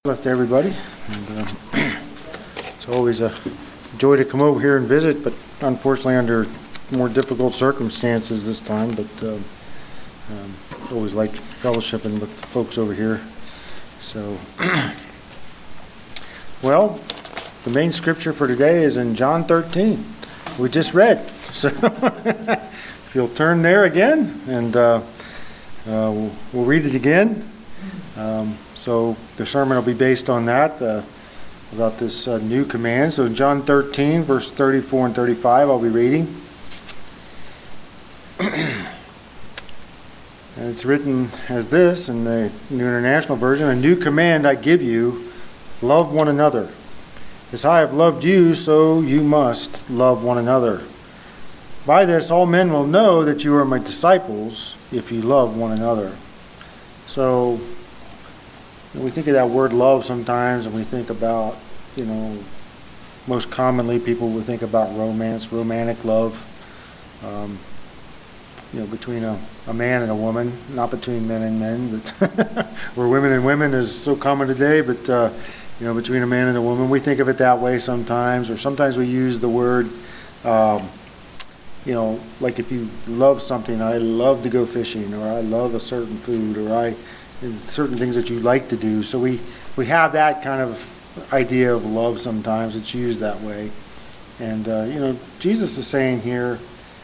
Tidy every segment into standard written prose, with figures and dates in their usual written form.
To everybody. And, it's always a joy to come over here and visit, but unfortunately under more difficult circumstances this time. But always like fellowshipping with the folks over here. So, well, the main scripture for today is in John 13. We just read. So, if you'll turn there again, and we'll read it again. So the sermon will be based on that, about this new command. So in John 13, verse 34 and 35, I'll be reading. And it's written as this in the New International Version: "A new command I give you, love one another. As I have loved you, so you must love one another. By this all men will know that you are my disciples, if you love one another." So we think of that word love sometimes, and we think about, most commonly people would think about romance, romantic love, between a man and a woman, not between men and men, but where women and women is so common today, but, between a man and a woman. We think of it that way sometimes, or sometimes we use the word, like if you love something, I love to go fishing, or I love a certain food, or certain things that you like to do. So we have that kind of idea of love sometimes. It's used that way. And, Jesus is saying here,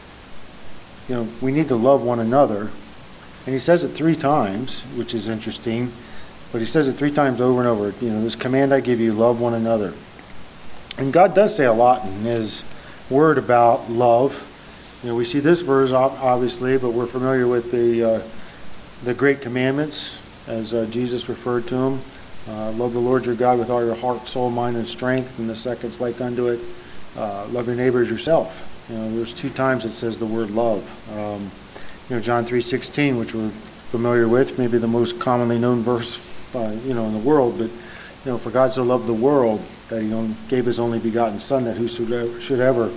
we need to love one another. And he says it 3 times, which is interesting. But he says it 3 times over and over. This command I give you, love one another. And God does say a lot in his word about love. We see this verse, obviously, but we're familiar with the great commandments, as Jesus referred to them. Love the Lord your God with all your heart, soul, mind, and strength. And the second's like unto it, love your neighbor as yourself. There's 2 times it says the word love. John 3:16, which we're familiar with, maybe the most commonly known verse, in the world. But, for God so loved the world that he gave his only begotten Son, that whosoever should ever,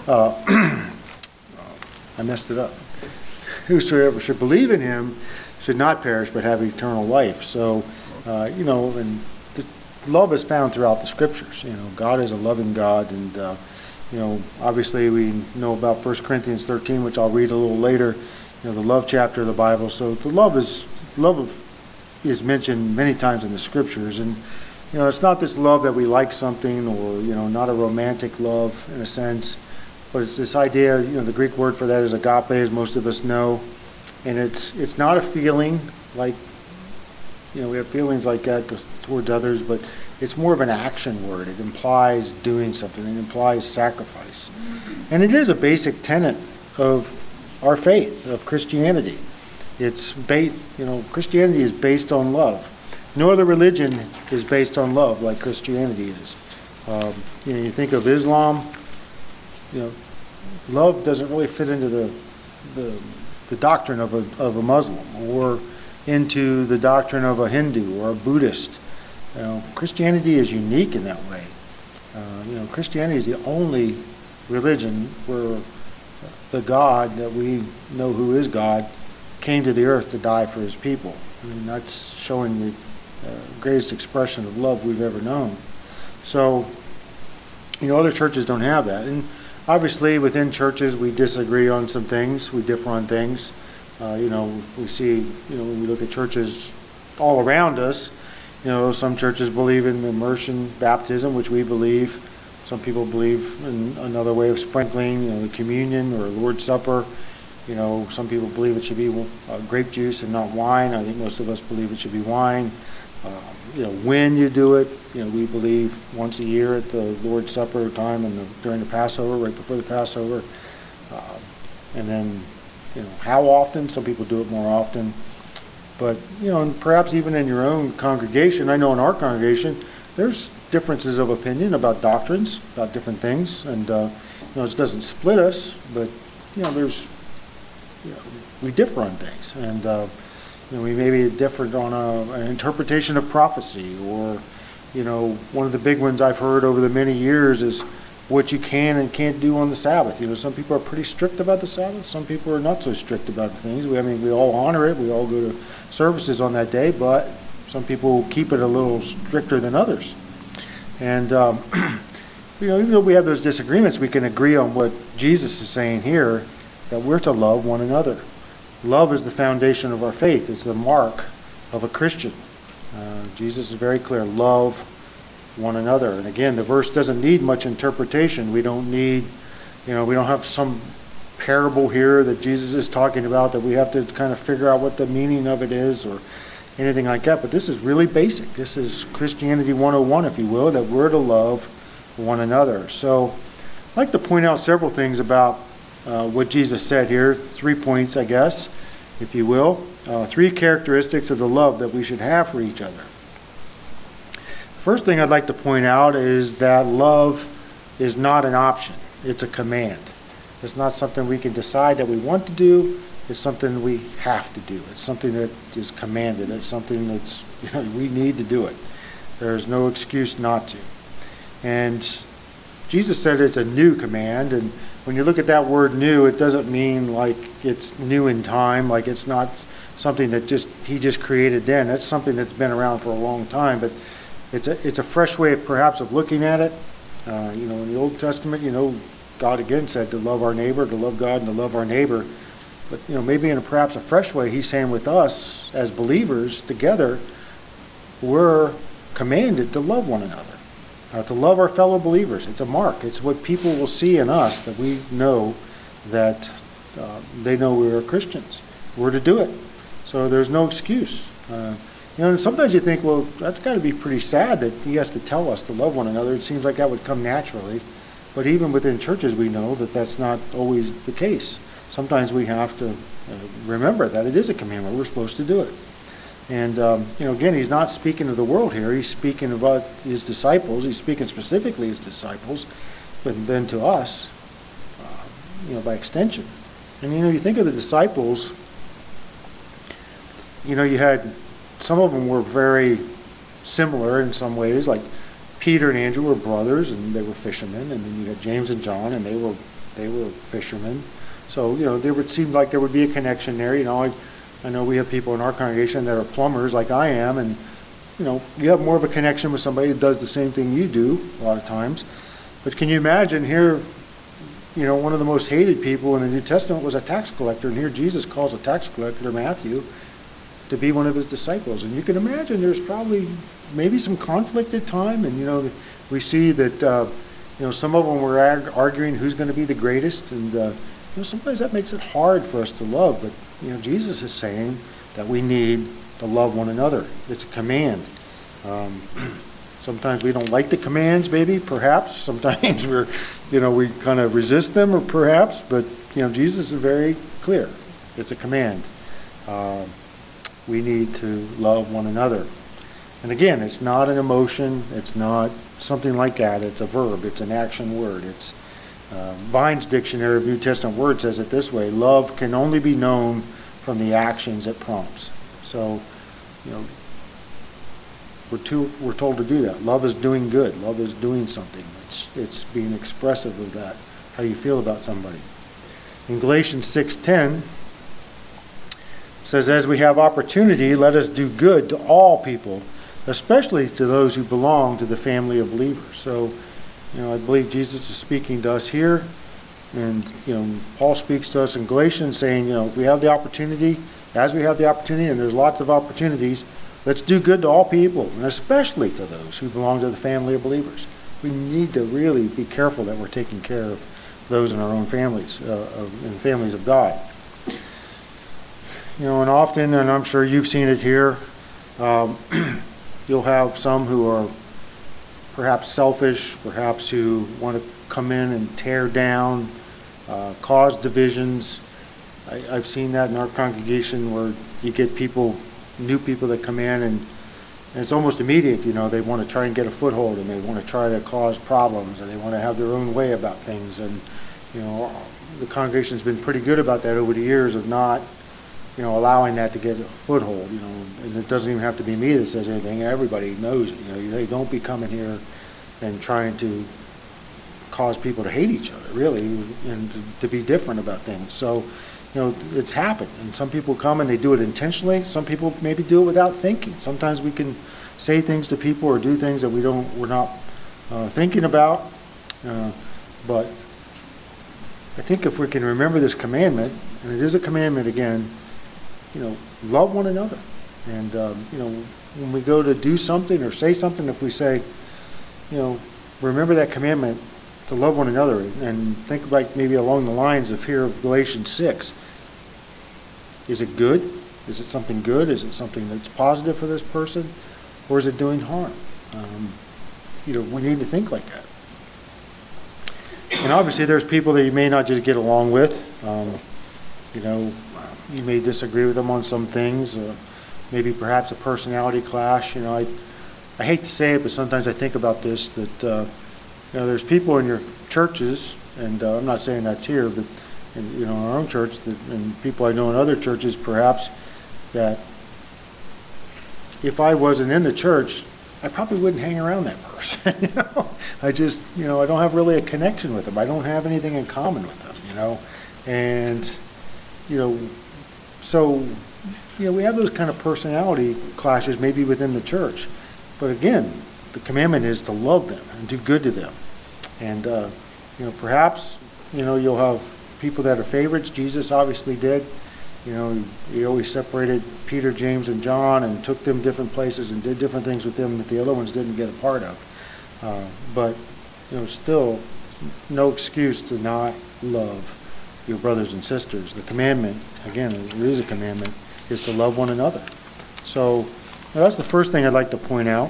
I messed it up. Whosoever should believe in him should not perish but have eternal life. So, and love is found throughout the scriptures. God is a loving God, and obviously we know about 1 Corinthians 13, which I'll read a little later. The love chapter of the Bible. So the love is mentioned many times in the scriptures, and it's not this love that we like something, or not a romantic love in a sense, but it's this idea. The Greek word for that is agape, as most of us know. And it's not a feeling like, we have feelings like that towards others, but it's more of an action word. It implies doing something. It implies sacrifice. And it is a basic tenet of our faith, of Christianity. It's Christianity is based on love. No other religion is based on love like Christianity is. You think of Islam, love doesn't really fit into the doctrine of a Muslim, or into the doctrine of a Hindu or a Buddhist. Christianity is unique in that way. Christianity is the only religion where the God that we know who is God came to the earth to die for his people. That's showing the greatest expression of love we've ever known. So, other churches don't have that. And obviously, within churches, we disagree on some things. We differ on things. We see, when we look at churches all around us, some churches believe in immersion baptism, which we believe. Some people believe in another way of sprinkling, the communion or Lord's Supper. Some people believe it should be grape juice and not wine. I think most of us believe it should be wine. When you do it, we believe once a year at the Lord's Supper time and during the Passover, right before the Passover. And then, how often? Some people do it more often. But, and perhaps even in your own congregation, I know in our congregation, there's differences of opinion about doctrines, about different things. And, it doesn't split us, but, we differ on things. And, we maybe differ on an interpretation of prophecy, or, one of the big ones I've heard over the many years is what you can and can't do on the Sabbath. Some people are pretty strict about the Sabbath. Some people are not so strict about the things. We all honor it. We all go to services on that day, but Some people keep it a little stricter than others. And, even though we have those disagreements, we can agree on what Jesus is saying here, that we're to love one another. Love is the foundation of our faith. It's the mark of a Christian. Jesus is very clear. Love one another. And again, the verse doesn't need much interpretation. We don't need, we don't have some parable here that Jesus is talking about that we have to kind of figure out what the meaning of it is or anything like that. But this is really basic. This is Christianity 101, if you will, that we're to love one another. So I'd like to point out several things about what Jesus said here. 3 points, I guess, if you will. 3 characteristics of the love that we should have for each other. First thing I'd like to point out is that love is not an option. It's a command. It's not something we can decide that we want to do. It's something we have to do. It's something that is commanded. It's something that's, we need to do it. There's no excuse not to. And Jesus said it's a new command. And when you look at that word new, it doesn't mean like it's new in time, like it's not something that he just created then. That's something that's been around for a long time. But it's a fresh way, perhaps, of looking at it. In the Old Testament, God again said to love our neighbor, to love God, and to love our neighbor. But maybe in perhaps a fresh way, he's saying with us as believers together, we're commanded to love one another, to love our fellow believers. It's a mark. It's what people will see in us, that we know that they know we're Christians. We're to do it. So there's no excuse. And sometimes you think, well, that's got to be pretty sad that he has to tell us to love one another. It seems like that would come naturally. But even within churches, we know that that's not always the case. Sometimes we have to remember that it is a commandment. We're supposed to do it. And, again, he's not speaking of the world here. He's speaking about his disciples. He's speaking specifically his disciples, but then to us, by extension. And, you think of the disciples, you had, some of them were very similar in some ways, like Peter and Andrew were brothers, and they were fishermen, and then you had James and John, and they were fishermen. So, there would seem like there would be a connection there. I know we have people in our congregation that are plumbers like I am, and, you have more of a connection with somebody that does the same thing you do a lot of times. But can you imagine here, one of the most hated people in the New Testament was a tax collector, and here Jesus calls a tax collector, Matthew, to be one of his disciples. And you can imagine there's probably maybe some conflict at time, and we see that some of them were arguing who's going to be the greatest, and sometimes that makes it hard for us to love. But Jesus is saying that we need to love one another. It's a command. Sometimes we don't like the commands, maybe, perhaps. Sometimes we kind of resist them, or perhaps. But Jesus is very clear. It's a command. We need to love one another. And again, it's not an emotion. It's not something like that. It's a verb. It's an action word. It's Vine's Dictionary of New Testament Words says it this way: love can only be known from the actions it prompts. So, we're told to do that. Love is doing good. Love is doing something. It's being expressive of that, how you feel about somebody. In Galatians 6:10, says, as we have opportunity, let us do good to all people, especially to those who belong to the family of believers. So, I believe Jesus is speaking to us here, and, Paul speaks to us in Galatians saying, if we have the opportunity, as we have the opportunity, and there's lots of opportunities, let's do good to all people, and especially to those who belong to the family of believers. We need to really be careful that we're taking care of those in our own families, in the families of God. And often, and I'm sure you've seen it here, you'll have some who are perhaps selfish, perhaps who want to come in and tear down, cause divisions. I've seen that in our congregation where you get new people that come in, and it's almost immediate. They want to try and get a foothold, and they want to try to cause problems, and they want to have their own way about things. And, the congregation's been pretty good about that over the years of not allowing that to get a foothold, and it doesn't even have to be me that says anything. Everybody knows it. They don't be coming here and trying to cause people to hate each other, really, and to be different about things. So, it's happened. And some people come and they do it intentionally. Some people maybe do it without thinking. Sometimes we can say things to people or do things that we're not thinking about. But I think if we can remember this commandment, and it is a commandment again, love one another. And, when we go to do something or say something, if we say, remember that commandment to love one another, and think like maybe along the lines of here of Galatians 6. Is it good? Is it something good? Is it something that's positive for this person? Or is it doing harm? We need to think like that. And obviously there's people that you may not just get along with. You may disagree with them on some things, maybe perhaps a personality clash. I hate to say it, but sometimes I think about this, that there's people in your churches, and I'm not saying that's here, but in our own church, and people I know in other churches perhaps, that if I wasn't in the church, I probably wouldn't hang around that person. I just, I don't have really a connection with them. I don't have anything in common with them, and, so, we have those kind of personality clashes maybe within the church. But again, the commandment is to love them and do good to them. And, perhaps, you'll have people that are favorites. Jesus obviously did. He always separated Peter, James, and John and took them different places and did different things with them that the other ones didn't get a part of. But, still no excuse to not love your brothers and sisters. The commandment, again, it is a commandment, is to love one another. So that's the first thing I'd like to point out.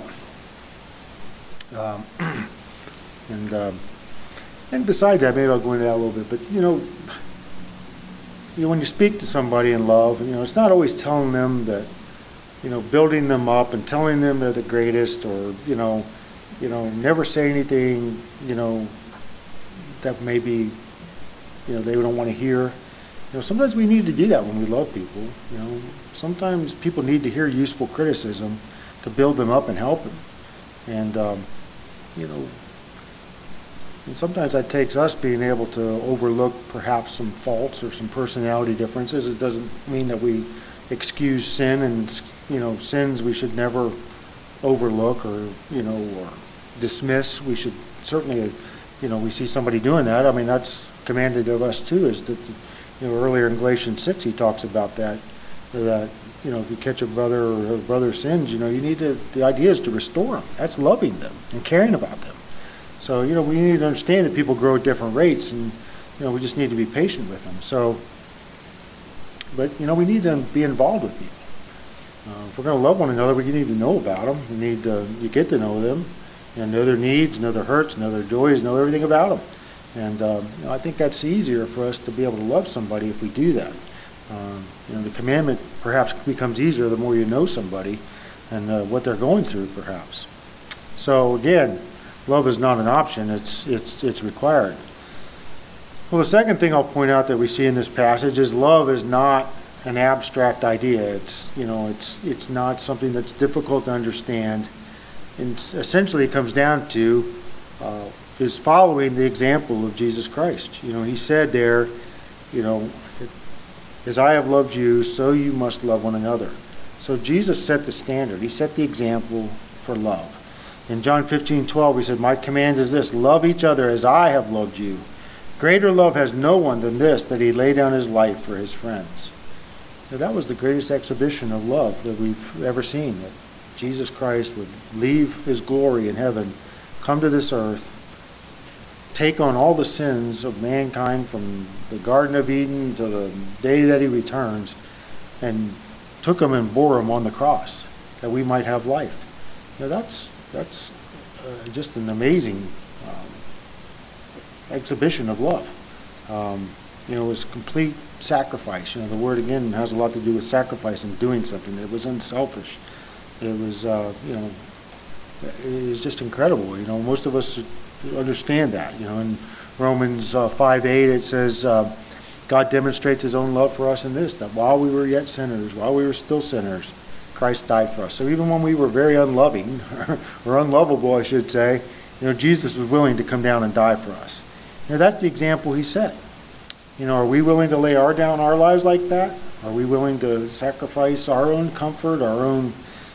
And besides that, maybe I'll go into that a little bit. But when you speak to somebody in love, it's not always telling them that, building them up and telling them they're the greatest, or never say anything, that maybe they don't want to hear. Sometimes we need to do that when we love people. Sometimes people need to hear useful criticism to build them up and help them. And and sometimes that takes us being able to overlook perhaps some faults or some personality differences. It doesn't mean that we excuse sin and, sins we should never overlook or dismiss. We should certainly, we see somebody doing that. I mean, that's commanded of us too, is that, earlier in Galatians 6, he talks about that if you catch a brother or a brother's sins, the idea is to restore them. That's loving them and caring about them. So, we need to understand that people grow at different rates, and, we just need to be patient with them. So, but, we need to be involved with people. If we're going to love one another, we need to know about them. We need to get to know them, know their needs, know their hurts, know their joys, know everything about them. And, I think that's easier for us to be able to love somebody if we do that. The commandment perhaps becomes easier the more you know somebody and what they're going through, perhaps. So, again, love is not an option, it's required. Well, the second thing I'll point out that we see in this passage is love is not an abstract idea. It's not something that's difficult to understand. And essentially it comes down to is following the example of Jesus Christ. He said there, as I have loved you, so you must love one another. So Jesus set the standard. He set the example for love. In John 15:12, he said, my command is this, love each other as I have loved you. Greater love has no one than this, that he lay down his life for his friends. Now, that was the greatest exhibition of love that we've ever seen, that Jesus Christ would leave his glory in heaven, come to this earth, take on all the sins of mankind from the Garden of Eden to the day that he returns, and took them and bore them on the cross, that we might have life. Now, that's just an amazing exhibition of love. It was complete sacrifice. The word again has a lot to do with sacrifice and doing something. It was unselfish. It was, it was just incredible. Most of us understand that. In Romans 5:8 it says, God demonstrates his own love for us in this, that while we were yet sinners, while we were still sinners, Christ died for us. So even when we were very unloving, or unlovable, I should say, Jesus was willing to come down and die for us. That's the example he set. Are we willing to lay down our lives like that? Are we willing to sacrifice our own comfort, our own,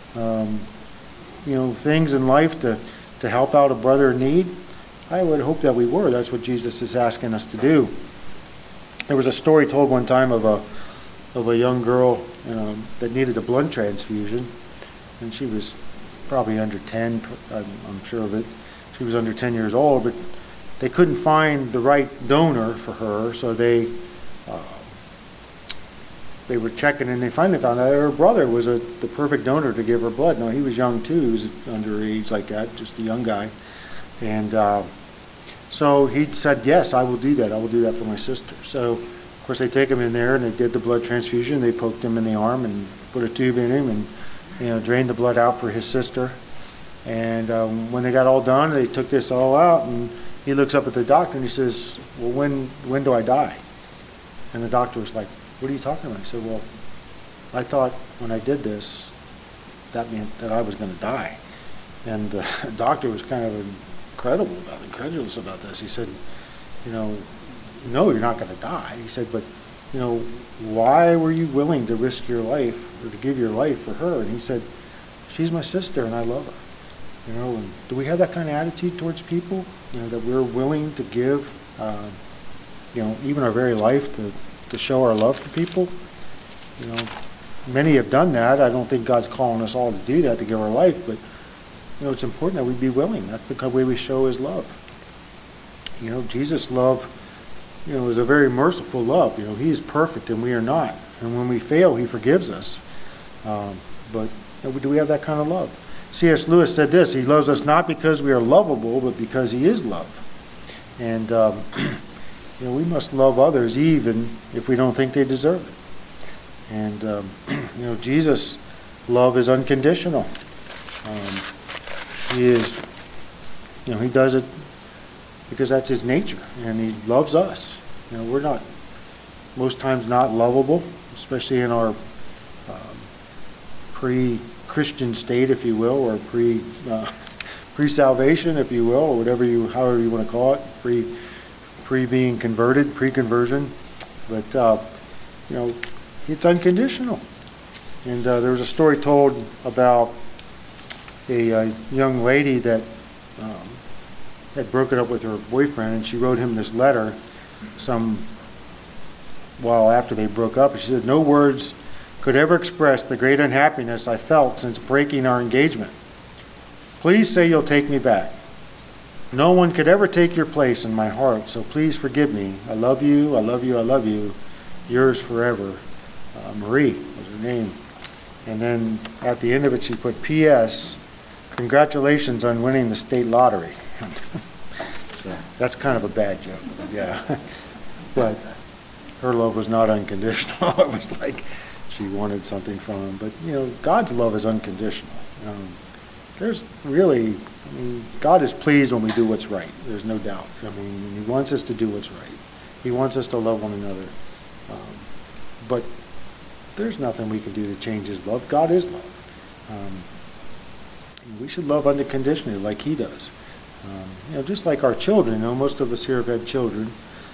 things in life to help out a brother in need? I would hope that we were. That's what Jesus is asking us to do. There was a story told one time of a young girl that needed a blood transfusion, and she was probably under 10. I'm sure of it. She was under 10 years old, but they couldn't find the right donor for her, so they were checking, and they finally found out her brother was the perfect donor to give her blood. Now, he was young too. He was underage like that, just a young guy. And so he said, yes, I will do that. I will do that for my sister. So, of course, they take him in there, and they did the blood transfusion. They poked him in the arm and put a tube in him and drained the blood out for his sister. And when they got all done, they took this all out, and he looks up at the doctor, and he says, well, when do I die? And the doctor was like, what are you talking about? He said, well, I thought when I did this, that meant that I was going to die. And the doctor was kind of incredulous about this. He said, no, you're not going to die. He said, but, why were you willing to risk your life or to give your life for her? And he said, she's my sister and I love her. And do we have that kind of attitude towards people? That we're willing to give, even our very life to show our love for people? Many have done that. I don't think God's calling us all to do that, to give our life, but it's important that we be willing. That's the way we show his love. Jesus' love, is a very merciful love. He is perfect and we are not. And when we fail, he forgives us. But do we have that kind of love? C.S. Lewis said this: he loves us not because we are lovable, but because he is love. And, we must love others even if we don't think they deserve it. And, Jesus' love is unconditional. He does it because that's his nature, and he loves us. We're not, most times, not lovable, especially in our pre-Christian state, if you will, or pre-salvation, if you will, or however you want to call it, pre-being converted, pre-conversion. But it's unconditional. And there was a story told about a young lady that had broken up with her boyfriend, and she wrote him this letter some while after they broke up. She said, no words could ever express the great unhappiness I felt since breaking our engagement. Please say you'll take me back. No one could ever take your place in my heart, so please forgive me. I love you, I love you, I love you. Yours forever. Marie was her name. And then at the end of it, she put, P.S. Congratulations on winning the state lottery. So that's kind of a bad joke, yeah. But her love was not unconditional. It was like she wanted something from him. But, God's love is unconditional. God is pleased when we do what's right. There's no doubt. He wants us to do what's right. He wants us to love one another. But there's nothing we can do to change his love. God is love. We should love unconditionally like he does. Just like our children. Most of us here have had children.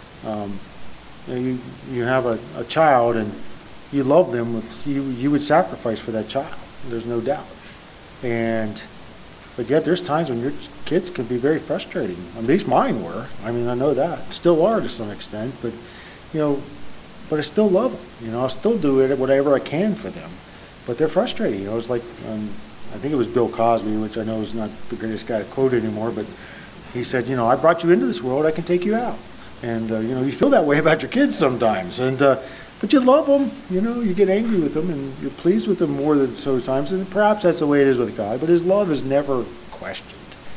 You have a child and you love them. You would sacrifice for that child. There's no doubt. But yet there's times when your kids can be very frustrating. At least mine were. I know that. Still are to some extent. But, but I still love them. I'll still do it whatever I can for them. But they're frustrating. It's like, I think it was Bill Cosby, which I know is not the greatest guy to quote anymore, but he said, I brought you into this world, I can take you out. And, you feel that way about your kids sometimes. And but you love them, you get angry with them, and you're pleased with them more than so times. And perhaps that's the way it is with God, but his love is never questioned.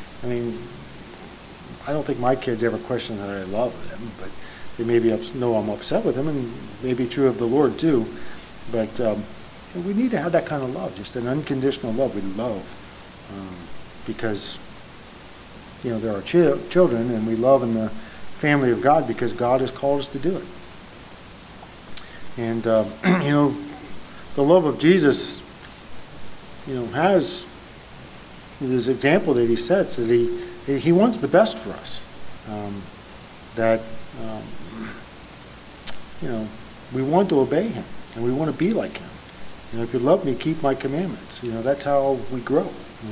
I don't think my kids ever question that I love them, but they maybe know I'm upset with them, and maybe true of the Lord too. But we need to have that kind of love, just an unconditional love. We love because they're our children, and we love in the family of God because God has called us to do it. And the love of Jesus, has this example that he sets, that he He wants the best for us. That, we want to obey him, and we want to be like him. If you love me, keep my commandments. That's how we grow.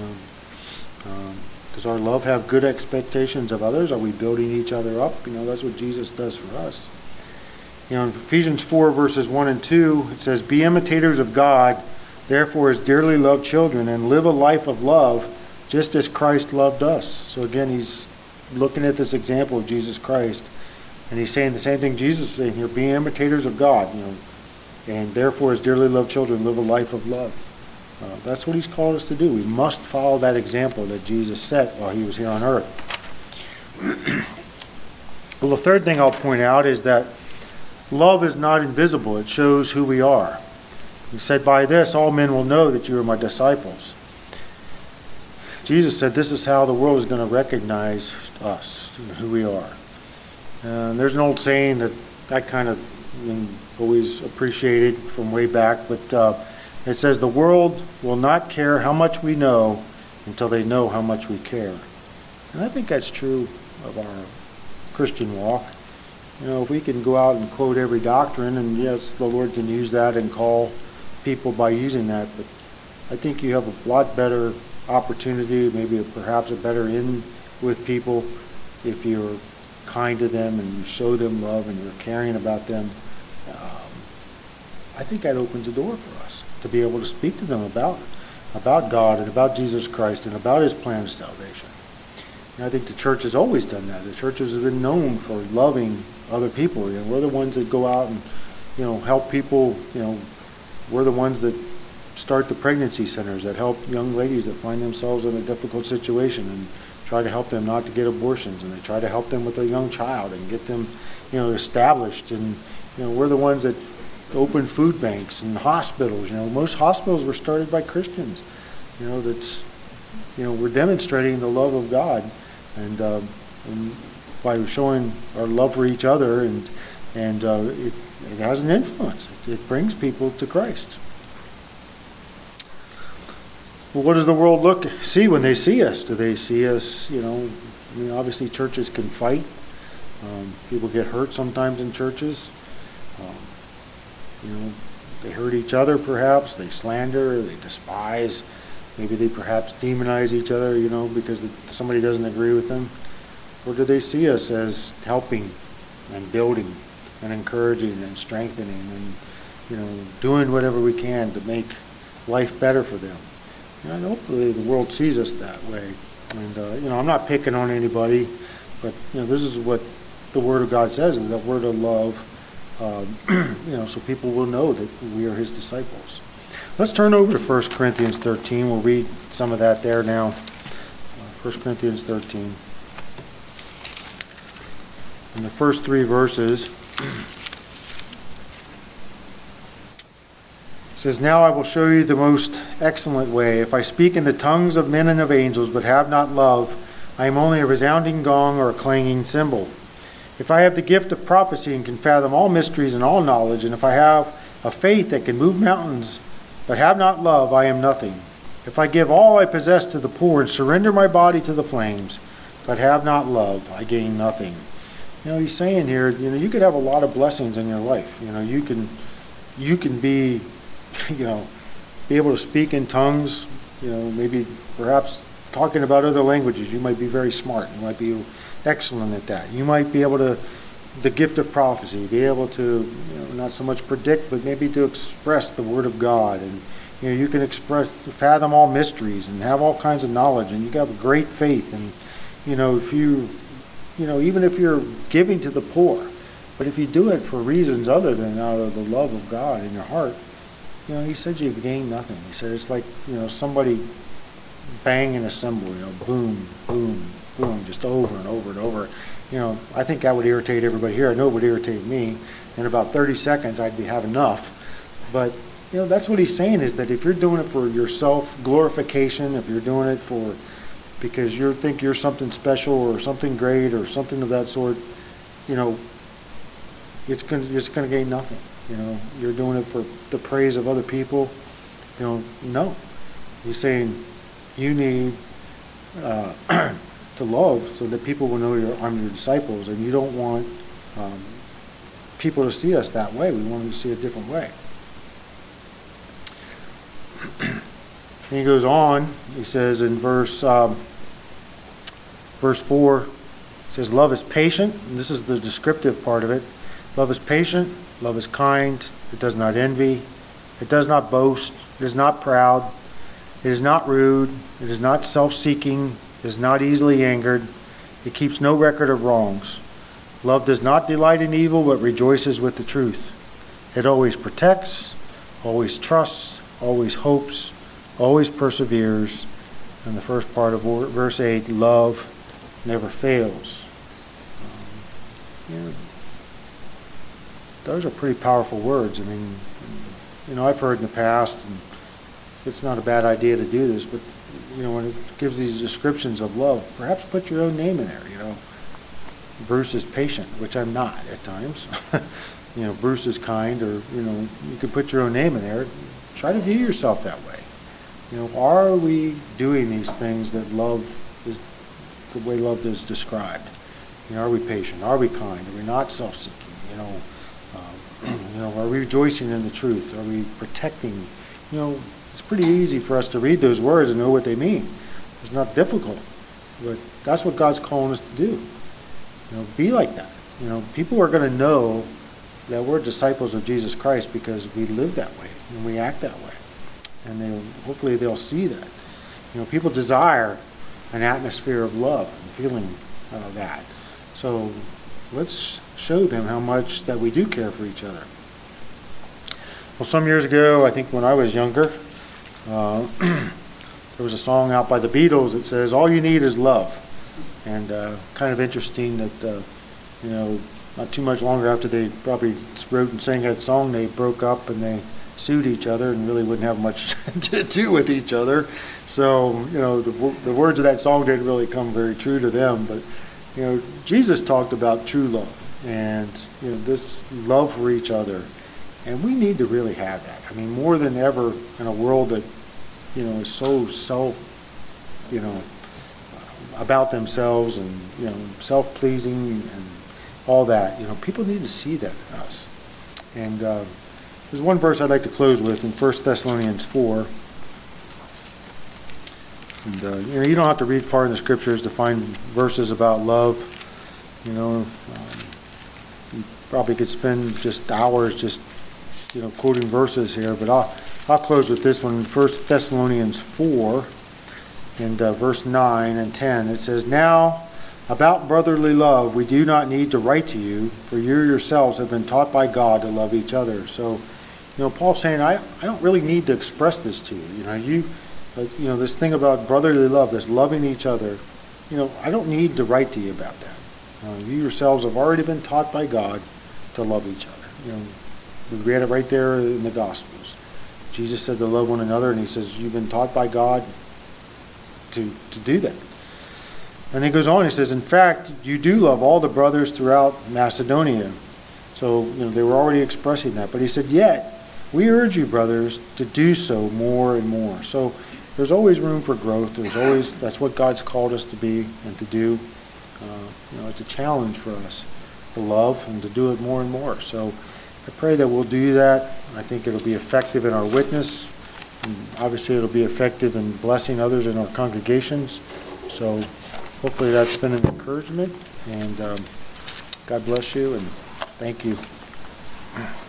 Does our love have good expectations of others? Are we building each other up? That's what Jesus does for us. In Ephesians 4, verses 1 and 2, it says, "Be imitators of God, therefore as dearly loved children, and live a life of love, just as Christ loved us." So again, he's looking at this example of Jesus Christ, and he's saying the same thing Jesus is saying here: be imitators of God, and therefore as dearly loved children, live a life of love. That's what he's called us to do. We must follow that example that Jesus set while he was here on earth. Well, the third thing I'll point out is that love is not invisible. It shows who we are. He said, "By this all men will know that you are my disciples." Jesus said this is how the world is going to recognize us, who we are. And there's an old saying that I kind of always appreciated from way back, but it says, "The world will not care how much we know until they know how much we care." And I think that's true of our Christian walk. If we can go out and quote every doctrine, and yes, the Lord can use that and call people by using that, but I think you have a lot better opportunity, maybe perhaps a better in with people, if you're kind to them and you show them love and you're caring about them. I think that opens a door for us to be able to speak to them about God and about Jesus Christ and about his plan of salvation. And I think the church has always done that. The church has been known for loving other people. We're the ones that go out and help people. We're the ones that start the pregnancy centers that help young ladies that find themselves in a difficult situation and try to help them not to get abortions, and they try to help them with a young child and get them established. And we're the ones that open food banks and hospitals. Most hospitals were started by Christians. We're demonstrating the love of God, and by showing our love for each other, and it has an influence. It brings people to Christ. Well, what does the world see when they see us? Do they see us? Obviously churches can fight. People get hurt sometimes in churches. They hurt each other, perhaps. They slander, they despise. Maybe they perhaps demonize each other, because somebody doesn't agree with them. Or do they see us as helping and building and encouraging and strengthening and, doing whatever we can to make life better for them? And hopefully the world sees us that way. And, I'm not picking on anybody, but, this is what the Word of God says, that we're to love, so people will know that we are his disciples. Let's turn over to 1 Corinthians 13. We'll read some of that there now. 1 Corinthians 13. In the first 3 verses, it says, "Now I will show you the most excellent way. If I speak in the tongues of men and of angels, but have not love, I am only a resounding gong or a clanging cymbal. If I have the gift of prophecy and can fathom all mysteries and all knowledge, and if I have a faith that can move mountains, but have not love, I am nothing. If I give all I possess to the poor and surrender my body to the flames, but have not love, I gain nothing." He's saying here, you could have a lot of blessings in your life. You can be, be able to speak in tongues, maybe perhaps talking about other languages. You might be very smart. You might be excellent at that. You might be able to, the gift of prophecy, be able to, not so much predict, but maybe to express the Word of God. And, you can fathom all mysteries and have all kinds of knowledge, and you can have a great faith. And, if you, even if you're giving to the poor, but if you do it for reasons other than out of the love of God in your heart, he said you've gained nothing. He said it's like, somebody banging a cymbal, boom, boom, boom, just over and over and over. I think that would irritate everybody here. I know it would irritate me. In about 30 seconds, I'd have enough. But, that's what he's saying, is that if you're doing it for your self-glorification, if you're doing it because you think you're something special or something great or something of that sort, it's going to gain nothing. You're doing it for the praise of other people. No. He's saying you need to to love so that people will know I'm your disciples, and you don't want people to see us that way. We want them to see a different way. And he goes on, he says in verse 4, it says, love is patient, and this is the descriptive part of it. Love is patient, love is kind, it does not envy, it does not boast, it is not proud, it is not rude, it is not self-seeking, it is not easily angered, it keeps no record of wrongs. Love does not delight in evil, but rejoices with the truth. It always protects, always trusts, always hopes, always perseveres. And the first part of verse 8, love never fails. Those are pretty powerful words. I mean, I've heard in the past, and it's not a bad idea to do this, but, when it gives these descriptions of love, perhaps put your own name in there, Bruce is patient, which I'm not at times. Bruce is kind, or, you could put your own name in there. Try to view yourself that way. Are we doing these things that love is the way love is described? Are we patient? Are we kind? Are we not self-seeking? Are we rejoicing in the truth? Are we protecting? It's pretty easy for us to read those words and know what they mean. It's not difficult, but that's what God's calling us to do. Be like that. People are going to know that we're disciples of Jesus Christ because we live that way and we act that way. And hopefully they'll see that. People desire an atmosphere of love and feeling that. So let's show them how much that we do care for each other. Well, some years ago, I think when I was younger, there was a song out by the Beatles that says, all you need is love. And kind of interesting that, not too much longer after they probably wrote and sang that song, they broke up and they sued each other and really wouldn't have much to do with each other. So, the words of that song didn't really come very true to them. But, Jesus talked about true love and, this love for each other. And we need to really have that. I mean, more than ever in a world that, is so about themselves and, self-pleasing and all that. People need to see that in us. And there's one verse I'd like to close with in 1 Thessalonians 4. And, you don't have to read far in the scriptures to find verses about love. You probably could spend just hours just, quoting verses here. But I'll close with this one, 1 Thessalonians 4 and verse 9 and 10. It says, now, about brotherly love, we do not need to write to you, for you yourselves have been taught by God to love each other. So, Paul's saying, I don't really need to express this to you. This thing about brotherly love, this loving each other, I don't need to write to you about that. You yourselves have already been taught by God to love each other. We read it right there in the Gospels. Jesus said to love one another, and he says, you've been taught by God to do that. And he goes on, he says, in fact, you do love all the brothers throughout Macedonia. So, they were already expressing that. But he said, yet, we urge you, brothers, to do so more and more. So there's always room for growth. That's what God's called us to be and to do. It's a challenge for us to love and to do it more and more. So I pray that we'll do that. I think it'll be effective in our witness. And obviously, it'll be effective in blessing others in our congregations. So hopefully that's been an encouragement. And God bless you and thank you.